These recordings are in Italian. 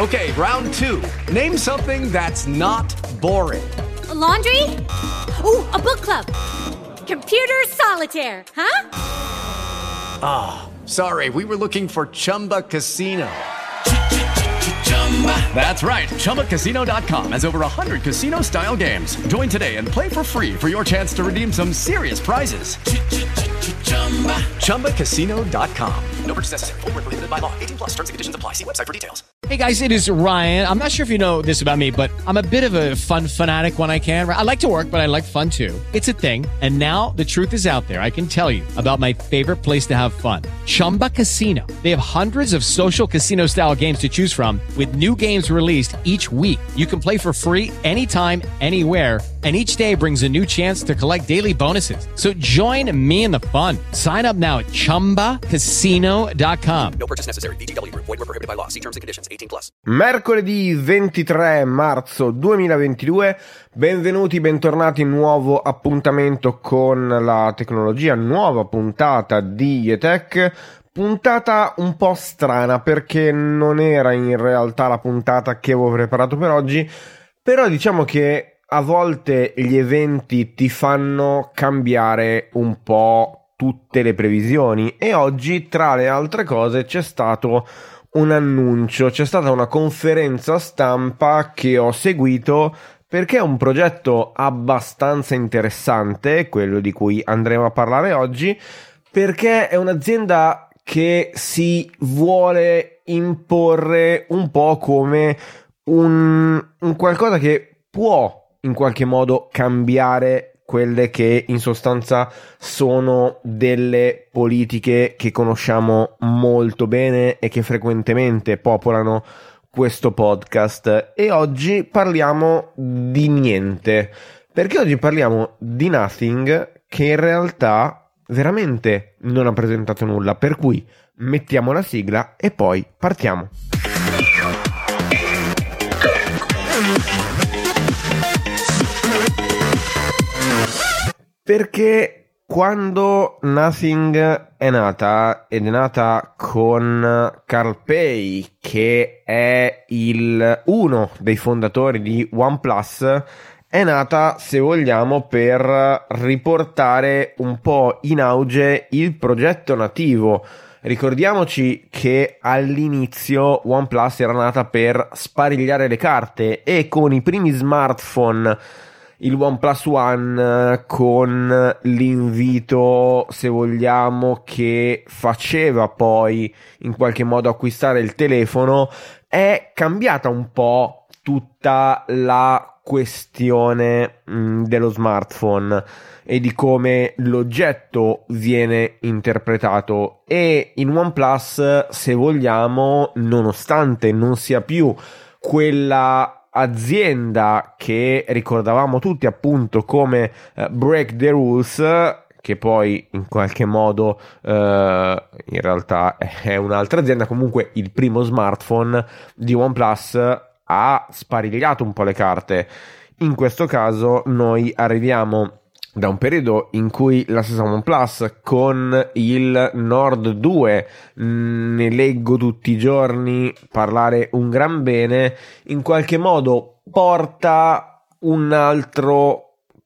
Okay, round two. Name something that's not boring. A laundry? Ooh, a book club. Computer solitaire, huh? Ah, sorry, we were looking for Chumba Casino. That's right, ChumbaCasino.com has over 100 casino-style games. Join today and play for free for your chance to redeem some serious prizes. ChumbaCasino.com. No purchase necessary. Void where prohibited by law. 18+ terms and conditions apply. See website for details. Hey guys, it is Ryan. I'm not sure if you know this about me, but I'm a bit of a fun fanatic when I can. I like to work, but I like fun too. It's a thing. And now the truth is out there. I can tell you about my favorite place to have fun. Chumba Casino. They have hundreds of social casino style games to choose from with new games released each week. You can play for free anytime, anywhere. And each day brings a new chance to collect daily bonuses. So join me in the fun. Sign up now at ChumbaCasino.com. No purchase necessary. VGW Group. Void where prohibited by law. See terms and conditions. 18+. Mercoledì 23 marzo 2022, benvenuti, bentornati, nuovo appuntamento con la tecnologia, nuova puntata di YETech, puntata un po' strana perché non era in realtà la puntata che avevo preparato per oggi, però diciamo che a volte gli eventi ti fanno cambiare un po' tutte le previsioni e oggi tra le altre cose c'è stato un annuncio, c'è stata una conferenza stampa che ho seguito perché è un progetto abbastanza interessante, quello di cui andremo a parlare oggi, perché è un'azienda che si vuole imporre un po' come un qualcosa che può in qualche modo cambiare quelle che in sostanza sono delle politiche che conosciamo molto bene e che frequentemente popolano questo podcast. E oggi parliamo di niente, perché oggi parliamo di Nothing, che in realtà veramente non ha presentato nulla, per cui mettiamo la sigla e poi partiamo. Perché quando Nothing è nata, ed è nata con Carl Pei, che è uno dei fondatori di OnePlus, è nata, se vogliamo, per riportare un po' in auge il progetto nativo. Ricordiamoci che all'inizio OnePlus era nata per sparigliare le carte e con i primi smartphone, il OnePlus One, con l'invito, se vogliamo, che faceva poi in qualche modo acquistare il telefono, è cambiata un po' tutta la questione dello smartphone e di come l'oggetto viene interpretato. E in OnePlus, se vogliamo, nonostante non sia più quella azienda che ricordavamo tutti appunto come Break the Rules, che poi in qualche modo in realtà è un'altra azienda, comunque il primo smartphone di OnePlus ha sparigliato un po' le carte. In questo caso noi arriviamo da un periodo in cui la stessa OnePlus con il Nord 2, ne leggo tutti i giorni parlare un gran bene, in qualche modo porta un altro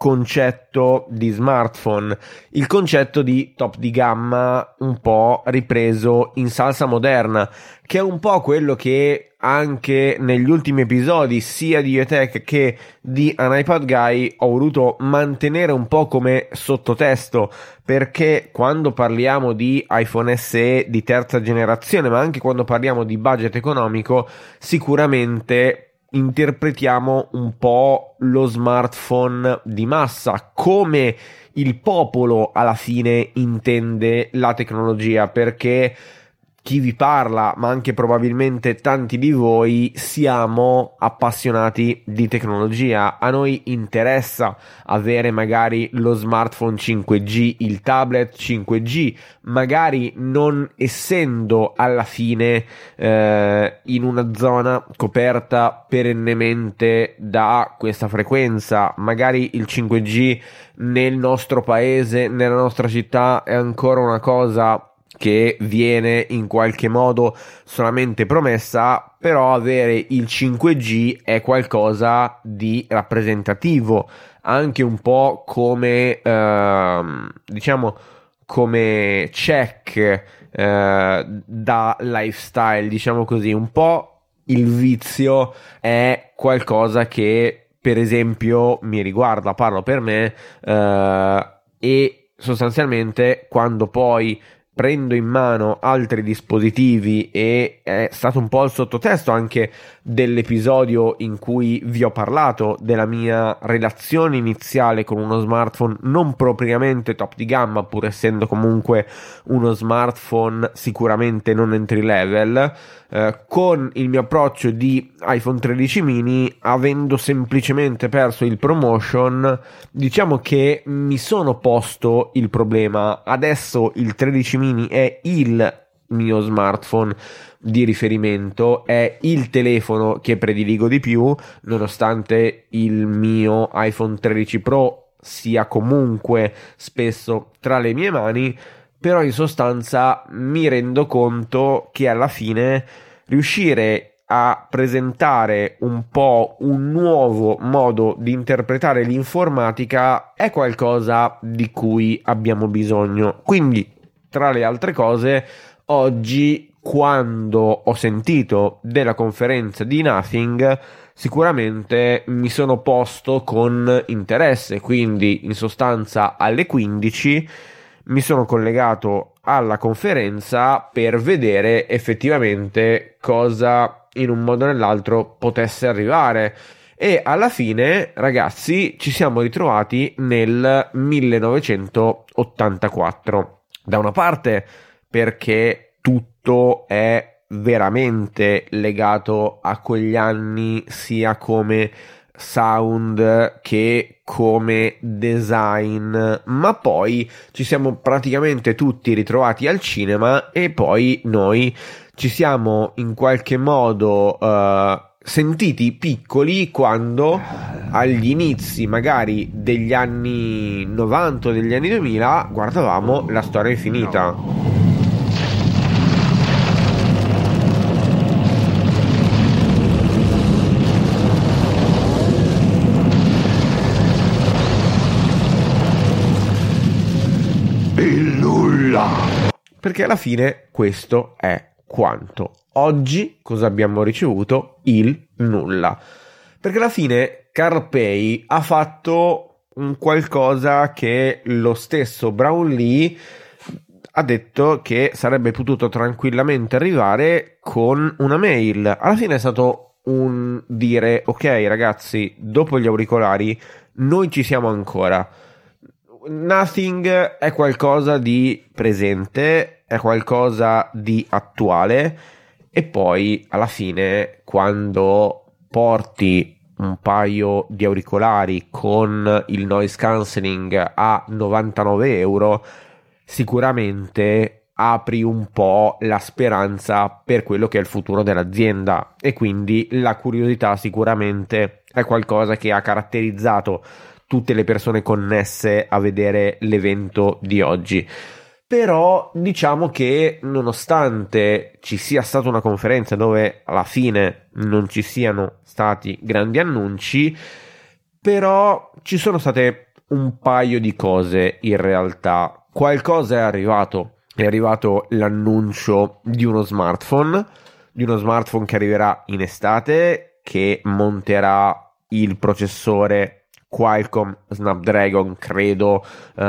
concetto di smartphone, il concetto di top di gamma un po' ripreso in salsa moderna, che è un po' quello che anche negli ultimi episodi sia di YETech che di An iPad Guy ho voluto mantenere un po' come sottotesto, perché quando parliamo di iPhone SE di terza generazione, ma anche quando parliamo di budget economico, sicuramente interpretiamo un po' lo smartphone di massa, come il popolo alla fine intende la tecnologia, perché chi vi parla, ma anche probabilmente tanti di voi, siamo appassionati di tecnologia. A noi interessa avere magari lo smartphone 5G, il tablet 5G, magari non essendo alla fine in una zona coperta perennemente da questa frequenza. Magari il 5G nel nostro paese, nella nostra città, è ancora una cosa che viene in qualche modo solamente promessa, però avere il 5G è qualcosa di rappresentativo, anche un po' come diciamo come check da lifestyle, diciamo così. Un po' il vizio è qualcosa che per esempio mi riguarda, parlo per me, e sostanzialmente quando poi prendo in mano altri dispositivi, e è stato un po' il sottotesto anche dell'episodio in cui vi ho parlato della mia relazione iniziale con uno smartphone non propriamente top di gamma, pur essendo comunque uno smartphone sicuramente non entry level, con il mio approccio di iPhone 13 mini, avendo semplicemente perso il promotion, diciamo che mi sono posto il problema. Adesso il 13 mini è il mio smartphone di riferimento, è il telefono che prediligo di più, nonostante il mio iPhone 13 Pro sia comunque spesso tra le mie mani. Però in sostanza mi rendo conto che alla fine riuscire a presentare un po' un nuovo modo di interpretare l'informatica è qualcosa di cui abbiamo bisogno. Quindi, tra le altre cose, oggi, quando ho sentito della conferenza di Nothing, sicuramente mi sono posto con interesse. Quindi, in sostanza, alle 15 mi sono collegato alla conferenza per vedere effettivamente cosa in un modo o nell'altro potesse arrivare. E alla fine, ragazzi, ci siamo ritrovati nel 1984. Da una parte perché tutto è veramente legato a quegli anni, sia come sound che come design, ma poi ci siamo praticamente tutti ritrovati al cinema, e poi noi ci siamo in qualche modo sentiti piccoli quando agli inizi magari degli anni 90 o degli anni 2000 guardavamo La Storia Infinita. Perché alla fine questo è quanto. Oggi cosa abbiamo ricevuto? Il nulla. Perché alla fine CarPlay ha fatto un qualcosa che lo stesso Brownlee ha detto che sarebbe potuto tranquillamente arrivare con una mail. Alla fine è stato un dire: ok ragazzi, dopo gli auricolari noi ci siamo ancora. Nothing è qualcosa di presente, è qualcosa di attuale, e poi alla fine quando porti un paio di auricolari con il noise cancelling a 99 euro sicuramente apri un po' la speranza per quello che è il futuro dell'azienda, e quindi la curiosità sicuramente è qualcosa che ha caratterizzato tutte le persone connesse a vedere l'evento di oggi. Però diciamo che nonostante ci sia stata una conferenza dove alla fine non ci siano stati grandi annunci, però ci sono state un paio di cose in realtà. Qualcosa è arrivato l'annuncio di uno smartphone che arriverà in estate, che monterà il processore Qualcomm Snapdragon, credo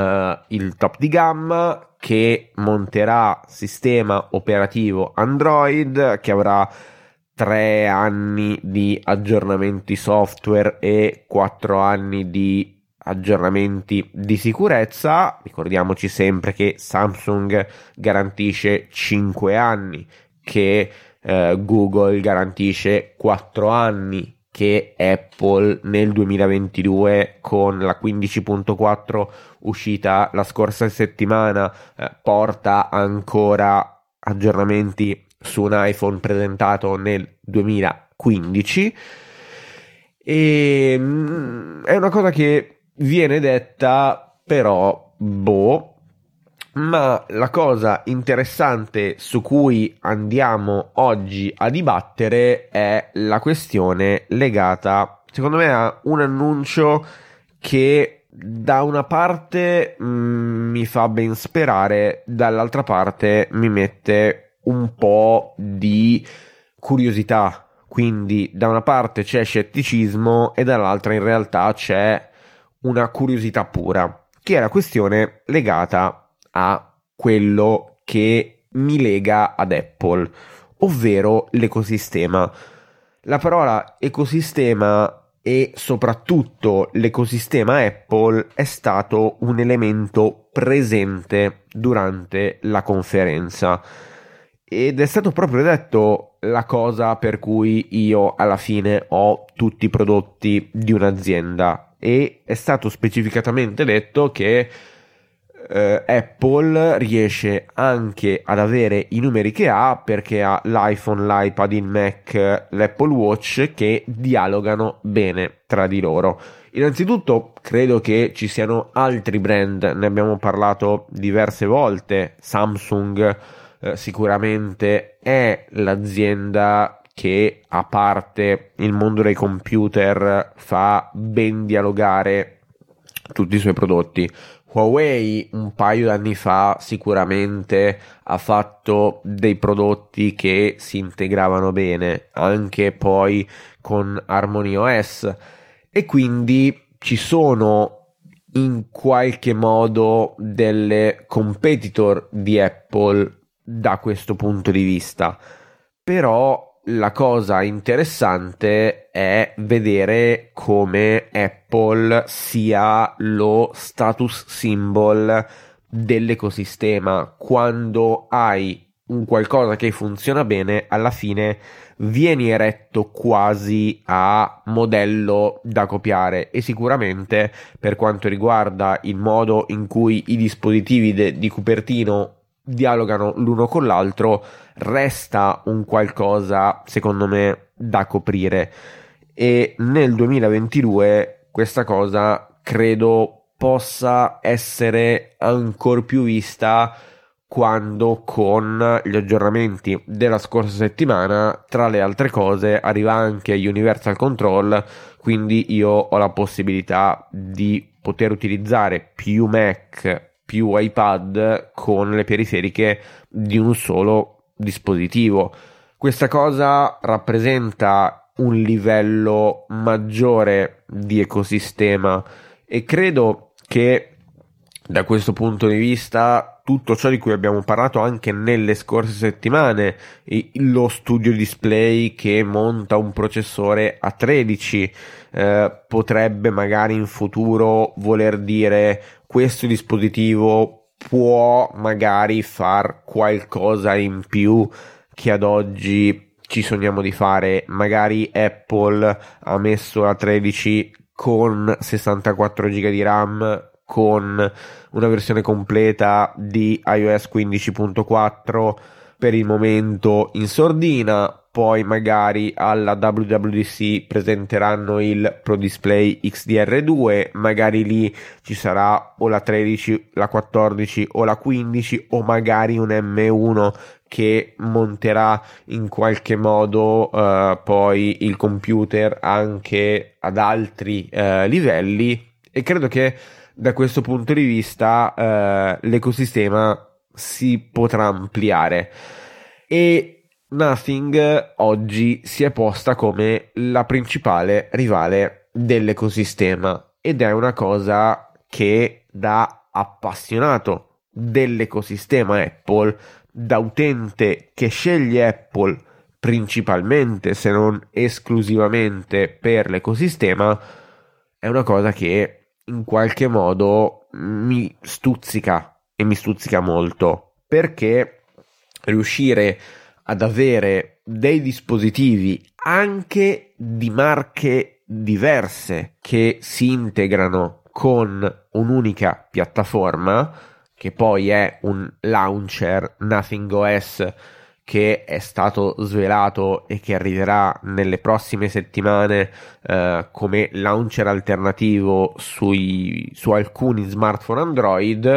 il top di gamma, che monterà sistema operativo Android, che avrà 3 anni di aggiornamenti software e 4 anni di aggiornamenti di sicurezza. Ricordiamoci sempre che Samsung garantisce 5 anni, che Google garantisce 4 anni, che Apple nel 2022 con la 15.4 uscita la scorsa settimana porta ancora aggiornamenti su un iPhone presentato nel 2015. E è una cosa che viene detta, però Ma la cosa interessante su cui andiamo oggi a dibattere è la questione legata, secondo me, a un annuncio che da una parte mi fa ben sperare, dall'altra parte mi mette un po' di curiosità. Quindi da una parte c'è scetticismo e dall'altra in realtà c'è una curiosità pura, che è la questione legata a quello che mi lega ad Apple, ovvero l'ecosistema. La parola ecosistema e soprattutto l'ecosistema Apple è stato un elemento presente durante la conferenza ed è stato proprio detto la cosa per cui io alla fine ho tutti i prodotti di un'azienda, e è stato specificatamente detto che Apple riesce anche ad avere i numeri che ha perché ha l'iPhone, l'iPad, il Mac, l'Apple Watch che dialogano bene tra di loro. Innanzitutto credo che ci siano altri brand, ne abbiamo parlato diverse volte. Samsung sicuramente è l'azienda che, a parte il mondo dei computer, fa ben dialogare tutti i suoi prodotti. Huawei un paio d'anni fa sicuramente ha fatto dei prodotti che si integravano bene, anche poi con HarmonyOS, e quindi ci sono in qualche modo delle competitor di Apple da questo punto di vista. Però la cosa interessante è vedere come Apple sia lo status symbol dell'ecosistema. Quando hai un qualcosa che funziona bene, alla fine vieni eretto quasi a modello da copiare, e sicuramente per quanto riguarda il modo in cui i dispositivi di Cupertino dialogano l'uno con l'altro, resta un qualcosa secondo me da coprire, e nel 2022 questa cosa credo possa essere ancor più vista quando con gli aggiornamenti della scorsa settimana, tra le altre cose, arriva anche Universal Control, quindi io ho la possibilità di poter utilizzare più Mac più iPad con le periferiche di un solo dispositivo. Questa cosa rappresenta un livello maggiore di ecosistema e credo che da questo punto di vista tutto ciò di cui abbiamo parlato anche nelle scorse settimane, lo studio display che monta un processore A13, potrebbe magari in futuro voler dire questo dispositivo può magari far qualcosa in più che ad oggi ci sogniamo di fare. Magari Apple ha messo la 13 con 64 GB di RAM, con una versione completa di iOS 15.4 per il momento in sordina. Poi magari alla WWDC presenteranno il Pro Display XDR2, magari lì ci sarà o la 13, la 14 o la 15, o magari un M1 che monterà in qualche modo poi il computer anche ad altri livelli, e credo che da questo punto di vista l'ecosistema si potrà ampliare. E Nothing oggi si è posta come la principale rivale dell'ecosistema, ed è una cosa che, da appassionato dell'ecosistema Apple, da utente che sceglie Apple principalmente se non esclusivamente per l'ecosistema, è una cosa che in qualche modo mi stuzzica, e mi stuzzica molto, perché riuscire ad avere dei dispositivi anche di marche diverse che si integrano con un'unica piattaforma, che poi è un launcher Nothing OS che è stato svelato e che arriverà nelle prossime settimane come launcher alternativo su alcuni smartphone Android,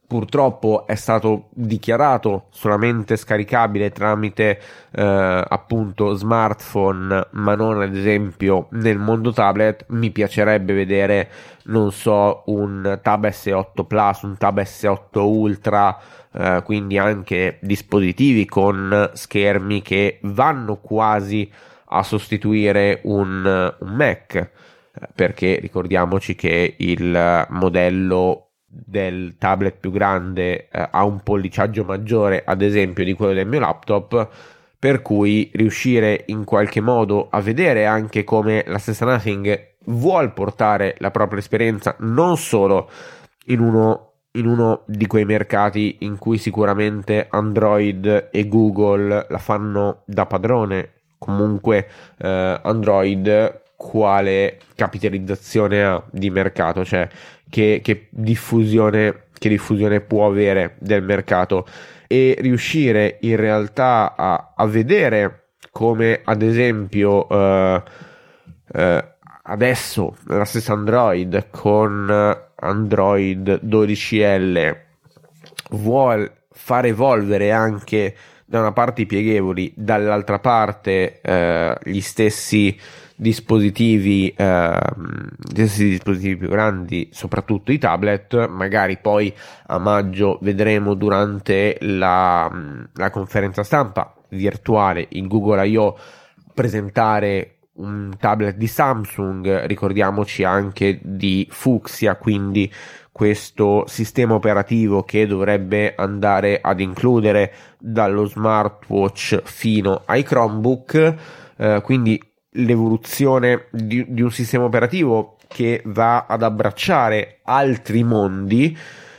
purtroppo è stato dichiarato solamente scaricabile tramite appunto smartphone, ma non ad esempio nel mondo tablet. Mi piacerebbe vedere, non so, un Tab S8 Plus, un Tab S8 Ultra, quindi anche dispositivi con schermi che vanno quasi a sostituire un Mac, perché ricordiamoci che il modello del tablet più grande ha un polliciaggio maggiore ad esempio di quello del mio laptop, per cui riuscire in qualche modo a vedere anche come la stessa Nothing vuol portare la propria esperienza non solo in uno di quei mercati in cui sicuramente Android e Google la fanno da padrone. Comunque Android quale capitalizzazione ha di mercato, cioè che diffusione può avere del mercato, e riuscire in realtà a vedere come ad esempio adesso la stessa Android con Android 12L vuol far evolvere anche da una parte i pieghevoli, dall'altra parte gli stessi dispositivi più grandi, soprattutto i tablet. Magari poi a maggio vedremo durante la conferenza stampa virtuale il Google I.O. presentare un tablet di Samsung, ricordiamoci anche di Fuchsia, quindi questo sistema operativo che dovrebbe andare ad includere dallo smartwatch fino ai Chromebook, quindi l'evoluzione di un sistema operativo che va ad abbracciare altri mondi.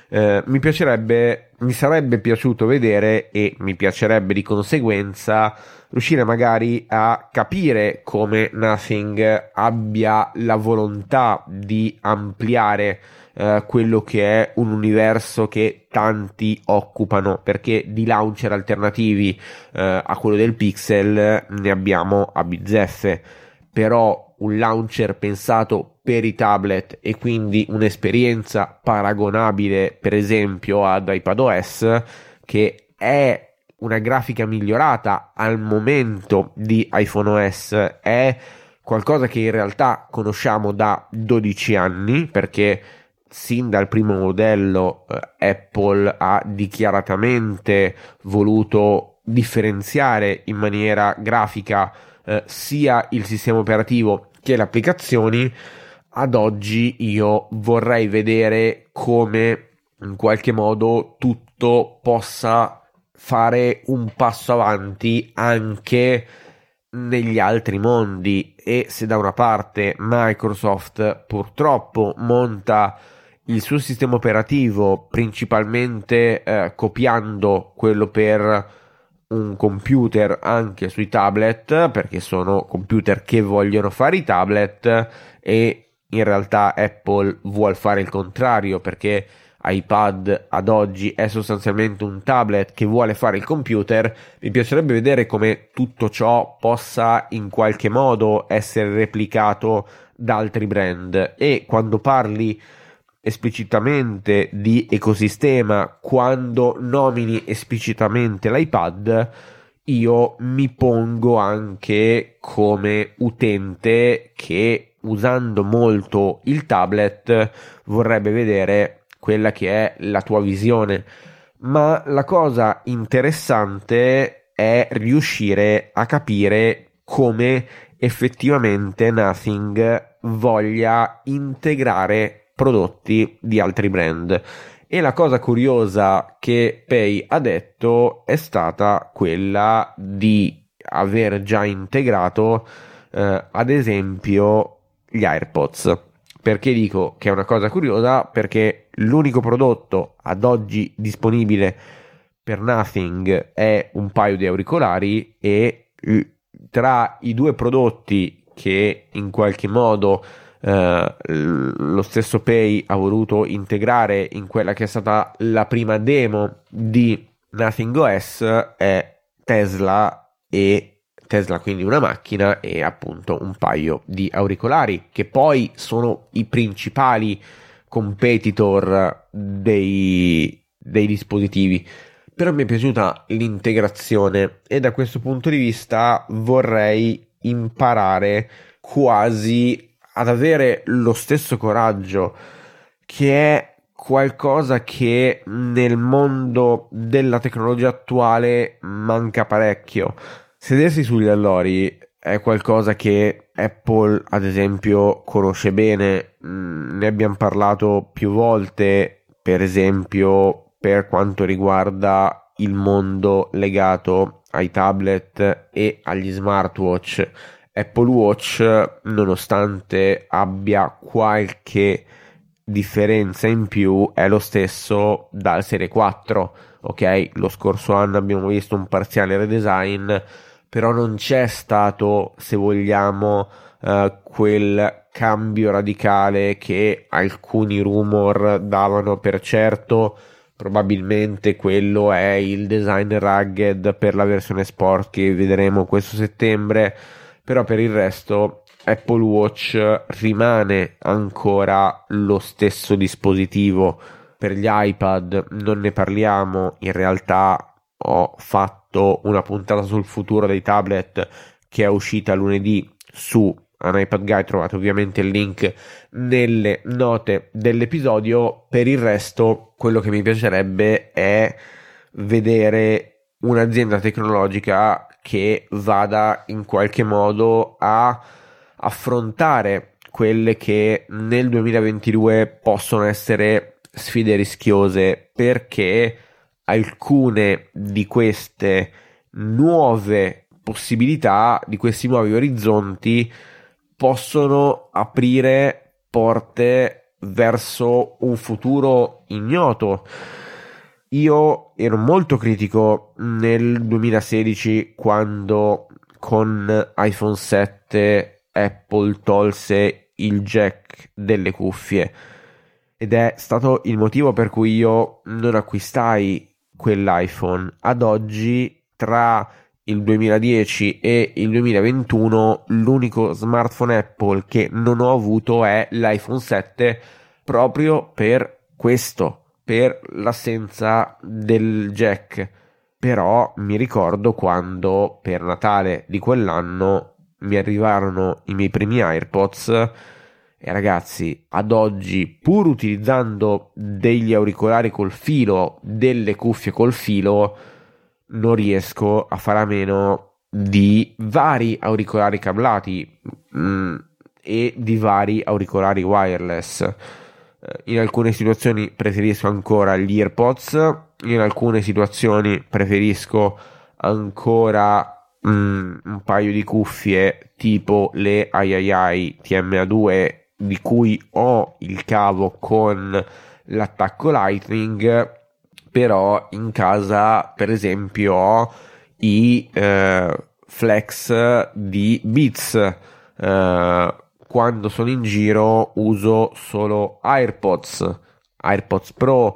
Mi sarebbe piaciuto vedere, e mi piacerebbe di conseguenza riuscire magari a capire come Nothing abbia la volontà di ampliare quello che è un universo che tanti occupano, perché di launcher alternativi a quello del Pixel ne abbiamo a bizzeffe, però un launcher pensato per i tablet e quindi un'esperienza paragonabile per esempio ad iPadOS, che è una grafica migliorata al momento di iPhoneOS, è qualcosa che in realtà conosciamo da 12 anni, perché sin dal primo modello Apple ha dichiaratamente voluto differenziare in maniera grafica sia il sistema operativo che le applicazioni. Ad oggi io vorrei vedere come in qualche modo tutto possa fare un passo avanti anche negli altri mondi, e se da una parte Microsoft purtroppo monta il suo sistema operativo principalmente copiando quello per un computer anche sui tablet, perché sono computer che vogliono fare i tablet, e in realtà Apple vuol fare il contrario, perché iPad ad oggi è sostanzialmente un tablet che vuole fare il computer. Mi piacerebbe vedere come tutto ciò possa in qualche modo essere replicato da altri brand. E quando parli esplicitamente di ecosistema, quando nomini esplicitamente l'iPad, io mi pongo anche come utente che, usando molto il tablet, vorrebbe vedere quella che è la tua visione. Ma la cosa interessante è riuscire a capire come effettivamente Nothing voglia integrare prodotti di altri brand. E la cosa curiosa che Pei ha detto è stata quella di aver già integrato ad esempio gli AirPods. Perché dico che è una cosa curiosa? Perché l'unico prodotto ad oggi disponibile per Nothing è un paio di auricolari, e tra i due prodotti che in qualche modo lo stesso Pei ha voluto integrare in quella che è stata la prima demo di Nothing OS è Tesla, quindi una macchina, e appunto un paio di auricolari, che poi sono i principali competitor dei dei dispositivi, però mi è piaciuta l'integrazione e da questo punto di vista vorrei imparare quasi ad avere lo stesso coraggio, che è qualcosa che nel mondo della tecnologia attuale manca parecchio. Sedersi sugli allori è qualcosa che Apple, ad esempio, conosce bene. Ne abbiamo parlato più volte, per esempio, per quanto riguarda il mondo legato ai tablet e agli smartwatch. Apple Watch, nonostante abbia qualche differenza in più, è lo stesso dal Serie 4. Ok, lo scorso anno abbiamo visto un parziale redesign, però non c'è stato, se vogliamo, quel cambio radicale che alcuni rumor davano per certo. Probabilmente quello è il design rugged per la versione sport che vedremo questo settembre, però per il resto Apple Watch rimane ancora lo stesso dispositivo. Per gli iPad non ne parliamo, in realtà ho fatto una puntata sul futuro dei tablet che è uscita lunedì su un iPad Guide, trovate ovviamente il link nelle note dell'episodio. Per il resto quello che mi piacerebbe è vedere un'azienda tecnologica che vada in qualche modo a affrontare quelle che nel 2022 possono essere sfide rischiose, perché alcune di queste nuove possibilità, di questi nuovi orizzonti, possono aprire porte verso un futuro ignoto. Io ero molto critico nel 2016 quando con iPhone 7 Apple tolse il jack delle cuffie, ed è stato il motivo per cui io non acquistai quell'iPhone. Ad oggi, tra il 2010 e il 2021, l'unico smartphone Apple che non ho avuto è l'iPhone 7, proprio per questo, per l'assenza del jack. Però mi ricordo quando per Natale di quell'anno mi arrivarono i miei primi AirPods e ragazzi, ad oggi, pur utilizzando degli auricolari col filo, delle cuffie col filo, non riesco a fare a meno di vari auricolari cablati e di vari auricolari wireless. In alcune situazioni preferisco ancora gli AirPods, in alcune situazioni preferisco ancora un paio di cuffie tipo le III TMA2, di cui ho il cavo con l'attacco Lightning. Però in casa, per esempio, ho i Flex di Beats. Quando sono in giro uso solo AirPods Pro.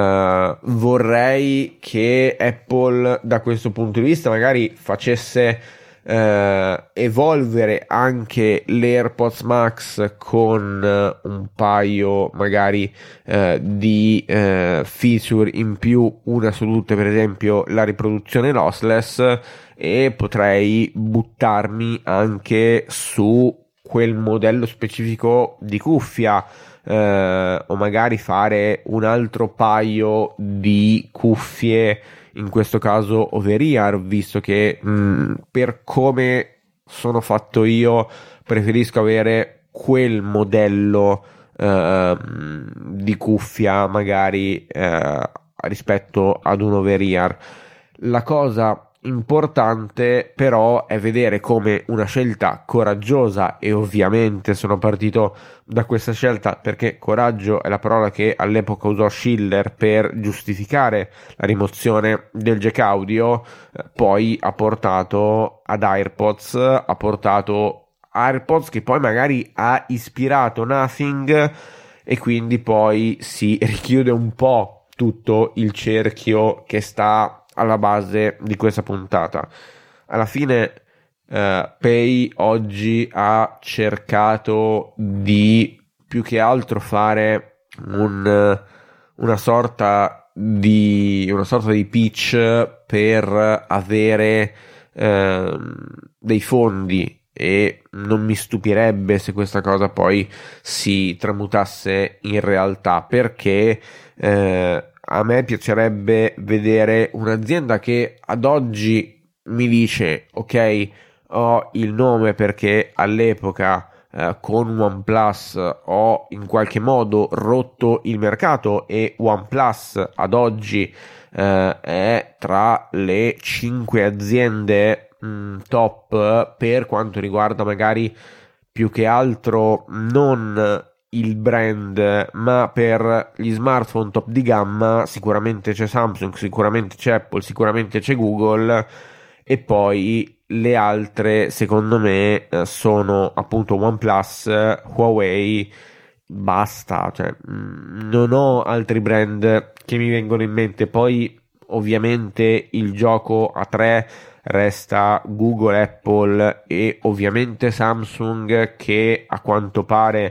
Vorrei che Apple da questo punto di vista magari facesse evolvere anche le AirPods Max con un paio magari di feature in più, una su tutte per esempio la riproduzione lossless, e potrei buttarmi anche su quel modello specifico di cuffia, o magari fare un altro paio di cuffie, in questo caso over ear, visto che per come sono fatto io preferisco avere quel modello di cuffia magari rispetto ad un over ear. La cosa importante però è vedere come una scelta coraggiosa, e ovviamente sono partito da questa scelta perché coraggio è la parola che all'epoca usò Schiller per giustificare la rimozione del jack audio, poi ha portato ad AirPods, ha portato AirPods che poi magari ha ispirato Nothing, e quindi poi si richiude un po' tutto il cerchio che sta alla base di questa puntata. Alla fine Pei oggi ha cercato di più che altro fare una sorta di una sorta di pitch per avere dei fondi, e non mi stupirebbe se questa cosa poi si tramutasse in realtà, perché a me piacerebbe vedere un'azienda che ad oggi mi dice ok, ho il nome perché all'epoca con OnePlus ho in qualche modo rotto il mercato, e OnePlus ad oggi è tra le 5 aziende top per quanto riguarda magari più che altro non il brand, ma per gli smartphone top di gamma. Sicuramente c'è Samsung, sicuramente c'è Apple, sicuramente c'è Google, e poi le altre secondo me sono appunto OnePlus, Huawei, basta, cioè non ho altri brand che mi vengono in mente. Poi ovviamente il gioco a tre resta Google, Apple e ovviamente Samsung, che a quanto pare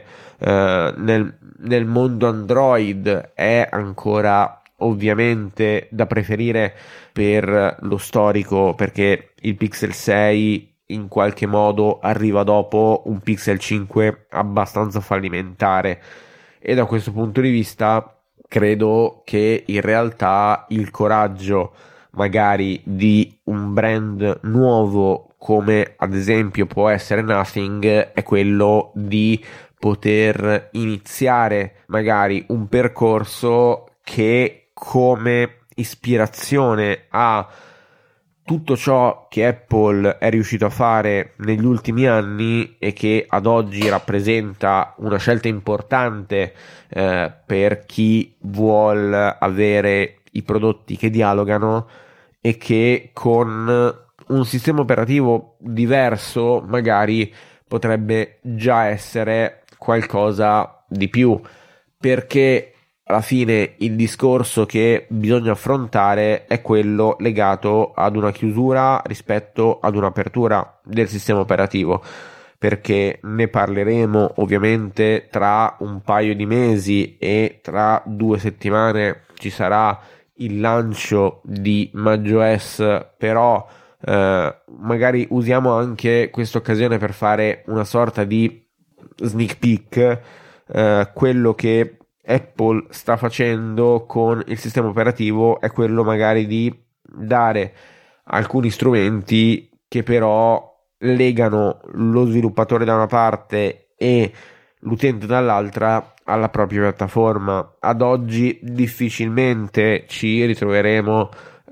nel mondo Android è ancora ovviamente da preferire per lo storico, perché il Pixel 6 in qualche modo arriva dopo un Pixel 5 abbastanza fallimentare, e da questo punto di vista credo che in realtà il coraggio magari di un brand nuovo come ad esempio può essere Nothing è quello di poter iniziare magari un percorso che come ispirazione a tutto ciò che Apple è riuscito a fare negli ultimi anni, e che ad oggi rappresenta una scelta importante per chi vuol avere i prodotti che dialogano, e che con un sistema operativo diverso magari potrebbe già essere qualcosa di più, perché alla fine il discorso che bisogna affrontare è quello legato ad una chiusura rispetto ad un'apertura del sistema operativo, perché ne parleremo ovviamente tra un paio di mesi, e tra 2 settimane ci sarà il lancio di macOS, però magari usiamo anche questa occasione per fare una sorta di sneak peek, quello che Apple sta facendo con il sistema operativo è quello magari di dare alcuni strumenti che però legano lo sviluppatore da una parte e l'utente dall'altra alla propria piattaforma. Ad oggi difficilmente ci ritroveremo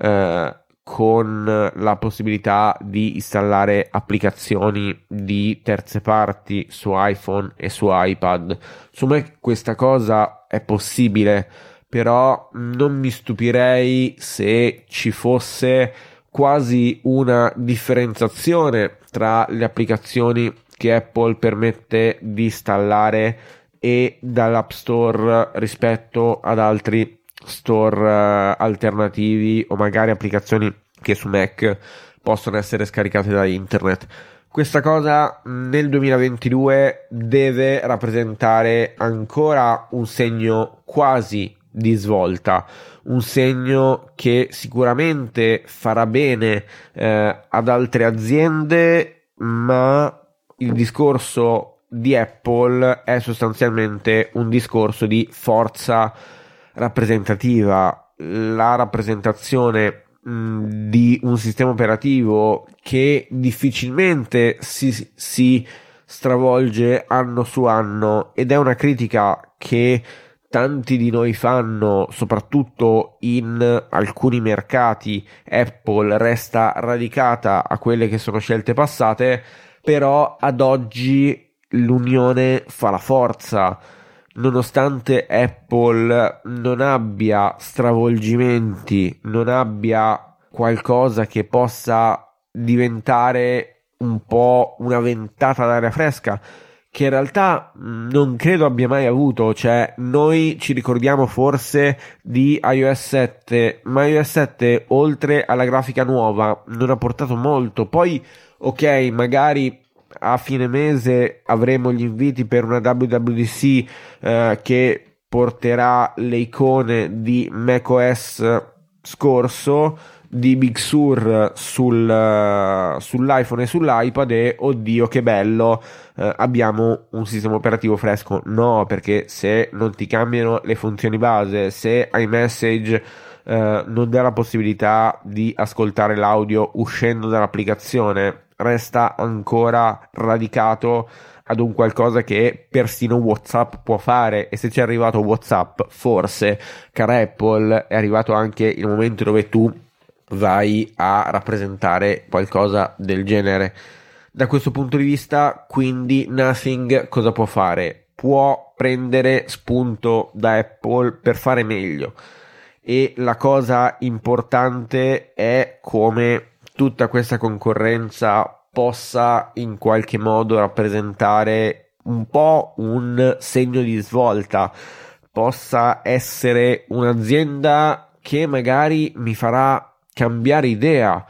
con la possibilità di installare applicazioni di terze parti su iPhone e su iPad. Su me questa cosa è possibile, però non mi stupirei se ci fosse quasi una differenziazione tra le applicazioni che Apple permette di installare e dall'App Store rispetto ad altri store alternativi, o magari applicazioni che su Mac possono essere scaricate da internet. Questa cosa nel 2022 deve rappresentare ancora un segno quasi di svolta, un segno che sicuramente farà bene ad altre aziende, ma il discorso di Apple è sostanzialmente un discorso di forza rappresentativa. La rappresentazione di un sistema operativo che difficilmente si stravolge anno su anno, ed è una critica che tanti di noi fanno, soprattutto in alcuni mercati. Apple resta radicata a quelle che sono scelte passate, però ad oggi l'unione fa la forza. Nonostante Apple non abbia stravolgimenti, non abbia qualcosa che possa diventare un po' una ventata d'aria fresca, che in realtà non credo abbia mai avuto. Cioè, noi ci ricordiamo forse di iOS 7, ma iOS 7 oltre alla grafica nuova non ha portato molto. Poi ok, magari a fine mese avremo gli inviti per una WWDC che porterà le icone di macOS scorso, di Big Sur sull'iPhone e sull'iPad, e oddio che bello, abbiamo un sistema operativo fresco. No, perché se non ti cambiano le funzioni base, se iMessage non dà la possibilità di ascoltare l'audio uscendo dall'applicazione, resta ancora radicato ad un qualcosa che persino WhatsApp può fare. E se c'è arrivato WhatsApp, forse, cara Apple, è arrivato anche il momento dove tu vai a rappresentare qualcosa del genere. Da questo punto di vista, quindi, Nothing cosa può fare? Può prendere spunto da Apple per fare meglio, e la cosa importante è come tutta questa concorrenza possa in qualche modo rappresentare un po' un segno di svolta, possa essere un'azienda che magari mi farà cambiare idea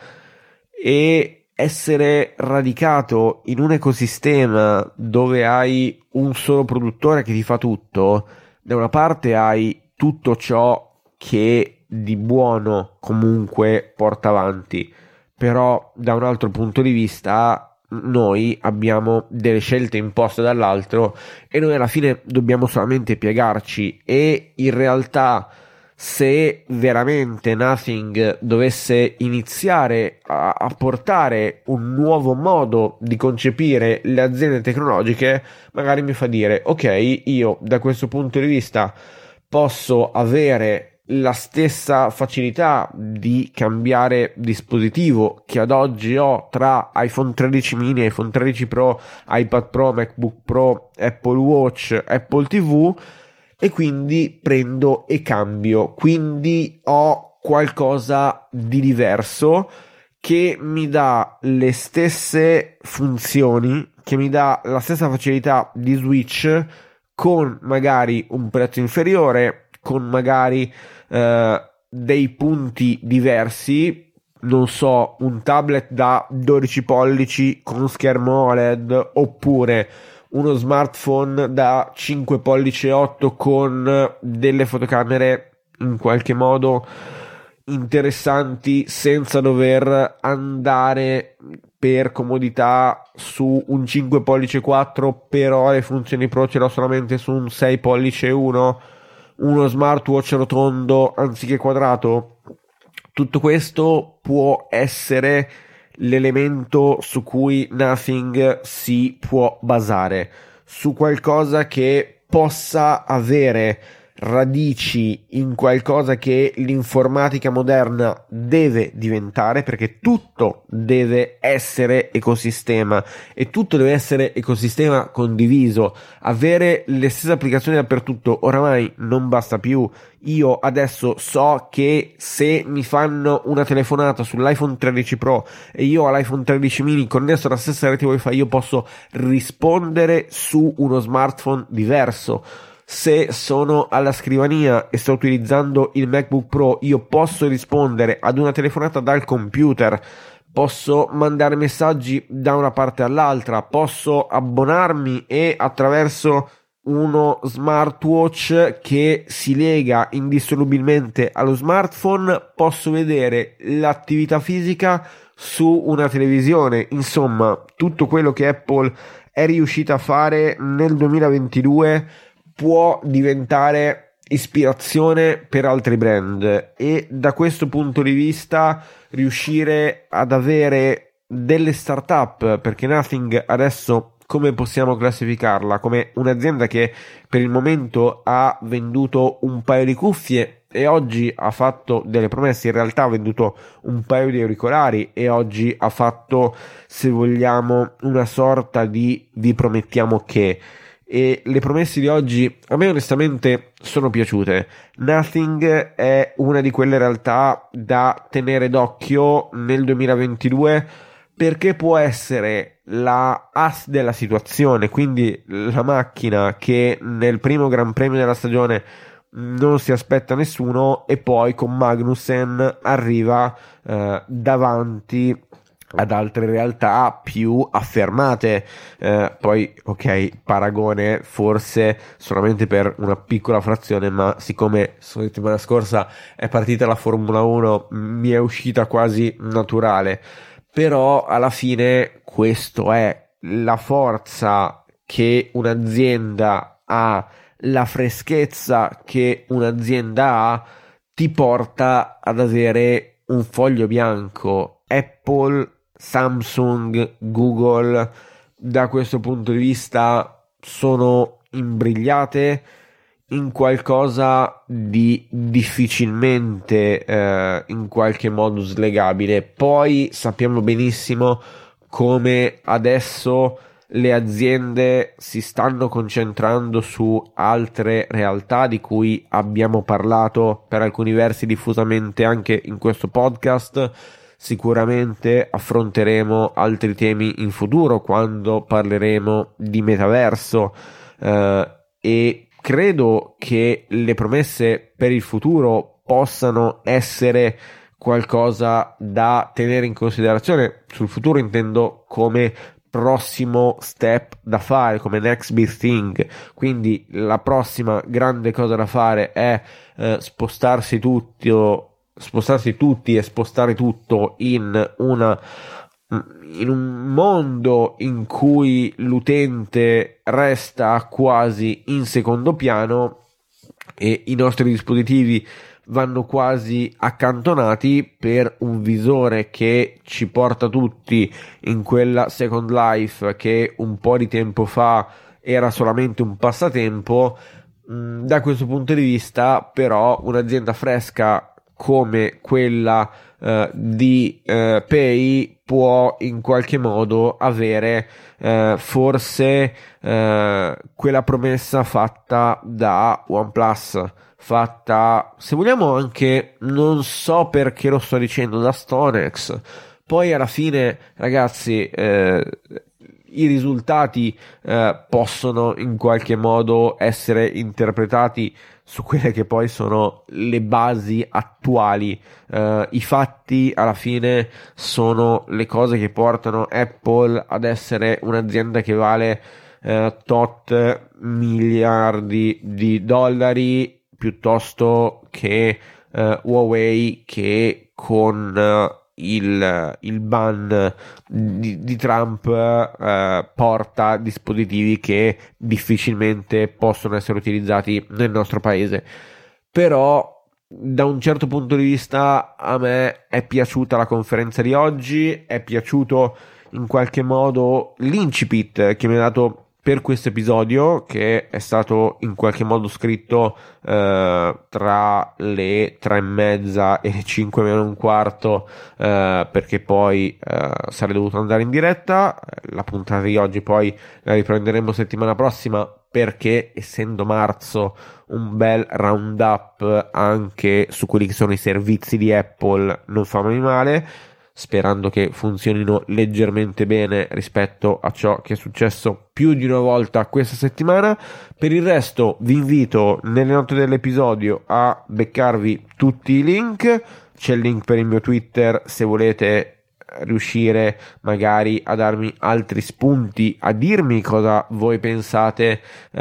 e essere radicato in un ecosistema dove hai un solo produttore che ti fa tutto. Da una parte hai tutto ciò che di buono comunque porta avanti, però da un altro punto di vista noi abbiamo delle scelte imposte dall'altro e noi alla fine dobbiamo solamente piegarci. E in realtà, se veramente Nothing dovesse iniziare a portare un nuovo modo di concepire le aziende tecnologiche, magari mi fa dire: ok, io da questo punto di vista posso avere la stessa facilità di cambiare dispositivo che ad oggi ho tra iPhone 13 mini, iPhone 13 Pro, iPad Pro, MacBook Pro, Apple Watch, Apple TV, e quindi prendo e cambio. Quindi ho qualcosa di diverso che mi dà le stesse funzioni, che mi dà la stessa facilità di switch, con magari un prezzo inferiore, con magari dei punti diversi. Non so, un tablet da 12 pollici con schermo OLED, oppure uno smartphone da 5 pollici e 8 con delle fotocamere in qualche modo interessanti, senza dover andare per comodità su un 5 pollici e 4, però le funzioni Pro ce l'ho solamente su un 6 pollici e 1, uno smartwatch rotondo anziché quadrato. Tutto questo può essere l'elemento su cui Nothing si può basare, su qualcosa che possa avere radici in qualcosa che l'informatica moderna deve diventare, perché tutto deve essere ecosistema e tutto deve essere ecosistema condiviso. Avere le stesse applicazioni dappertutto oramai non basta più. Io adesso so che se mi fanno una telefonata sull'iPhone 13 Pro e io ho l'iPhone 13 mini connesso alla stessa rete wifi, io posso rispondere su uno smartphone diverso. Se sono alla scrivania e sto utilizzando il MacBook Pro, io posso rispondere ad una telefonata dal computer, posso mandare messaggi da una parte all'altra, posso abbonarmi e attraverso uno smartwatch che si lega indissolubilmente allo smartphone posso vedere l'attività fisica su una televisione. Insomma, tutto quello che Apple è riuscita a fare nel 2022 può diventare ispirazione per altri brand, e da questo punto di vista riuscire ad avere delle startup, perché Nothing adesso come possiamo classificarla? Come un'azienda che per il momento ha venduto un paio di cuffie e oggi ha fatto delle promesse. In realtà ha venduto un paio di auricolari e oggi ha fatto, se vogliamo, una sorta di vi promettiamo che. E le promesse di oggi a me onestamente sono piaciute. Nothing è una di quelle realtà da tenere d'occhio nel 2022, perché può essere la as della situazione, quindi la macchina che nel primo Gran Premio della stagione non si aspetta nessuno e poi con Magnussen arriva davanti ad altre realtà più affermate. Poi ok, paragone forse solamente per una piccola frazione, ma siccome settimana scorsa è partita la Formula 1 mi è uscita quasi naturale. Però alla fine questo è la forza che un'azienda ha, la freschezza che un'azienda ha, ti porta ad avere un foglio bianco. Apple, Samsung, Google, da questo punto di vista sono imbrigliate in qualcosa di difficilmente in qualche modo slegabile. Poi sappiamo benissimo come adesso le aziende si stanno concentrando su altre realtà di cui abbiamo parlato per alcuni versi diffusamente anche in questo podcast. Sicuramente affronteremo altri temi in futuro quando parleremo di metaverso, e credo che le promesse per il futuro possano essere qualcosa da tenere in considerazione. Sul futuro intendo come prossimo step da fare, come next big thing. Quindi la prossima grande cosa da fare è spostarsi tutti e spostare tutto in un mondo in cui l'utente resta quasi in secondo piano e i nostri dispositivi vanno quasi accantonati per un visore che ci porta tutti in quella Second Life che un po' di tempo fa era solamente un passatempo. Da questo punto di vista, però, un'azienda fresca come quella di Pay può in qualche modo avere forse quella promessa fatta da OnePlus, fatta, se vogliamo, anche, non so perché lo sto dicendo, da StoneX. Poi alla fine, ragazzi, i risultati possono in qualche modo essere interpretati su quelle che poi sono le basi attuali. I fatti alla fine sono le cose che portano Apple ad essere un'azienda che vale tot miliardi di dollari piuttosto che Huawei, che con il ban di Trump porta dispositivi che difficilmente possono essere utilizzati nel nostro paese. Però da un certo punto di vista a me è piaciuta la conferenza di oggi, è piaciuto in qualche modo l'incipit che mi ha dato per questo episodio, che è stato in qualche modo scritto tra le 3:30 e le 5 meno un quarto, perché poi sarei dovuto andare in diretta. La puntata di oggi poi la riprenderemo settimana prossima, perché essendo marzo un bel roundup anche su quelli che sono i servizi di Apple non fa mai male, sperando che funzionino leggermente bene rispetto a ciò che è successo più di una volta questa settimana. Per il resto vi invito nelle note dell'episodio a beccarvi tutti i link. C'è il link per il mio Twitter se volete riuscire magari a darmi altri spunti, a dirmi cosa voi pensate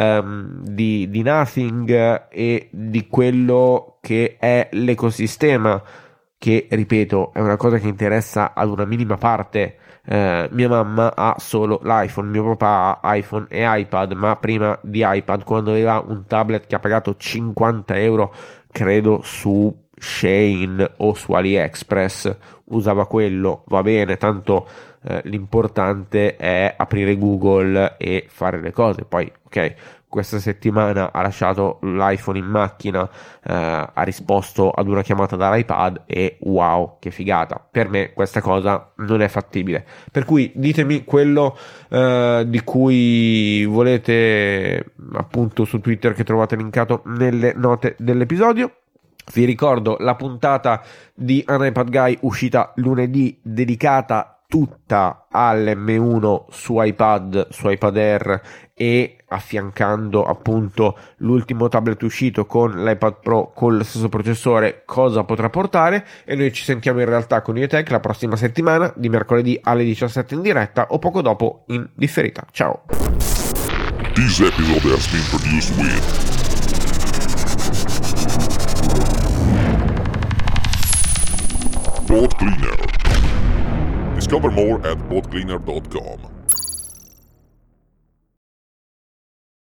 di Nothing e di quello che è l'ecosistema, che, ripeto, è una cosa che interessa ad una minima parte. Mia mamma ha solo l'iPhone, mio papà ha iPhone e iPad, ma prima di iPad, quando aveva un tablet che ha pagato 50 euro, credo su Shein o su AliExpress, usava quello. Va bene, tanto l'importante è aprire Google e fare le cose. Poi, ok, questa settimana ha lasciato l'iPhone in macchina, ha risposto ad una chiamata dall'iPad e wow, che figata. Per me questa cosa non è fattibile, per cui ditemi quello di cui volete, appunto, su Twitter, che trovate linkato nelle note dell'episodio. Vi ricordo la puntata di An iPad Guy uscita lunedì, dedicata tutta all'M1 su iPad, su iPad Air, e affiancando appunto l'ultimo tablet uscito con l'iPad Pro con lo stesso processore, cosa potrà portare. E noi ci sentiamo in realtà con IoTech la prossima settimana, di mercoledì alle 17 in diretta o poco dopo in differita. Ciao. This episode has been produced with Pod Cleaner. Discover more at podcleaner.com.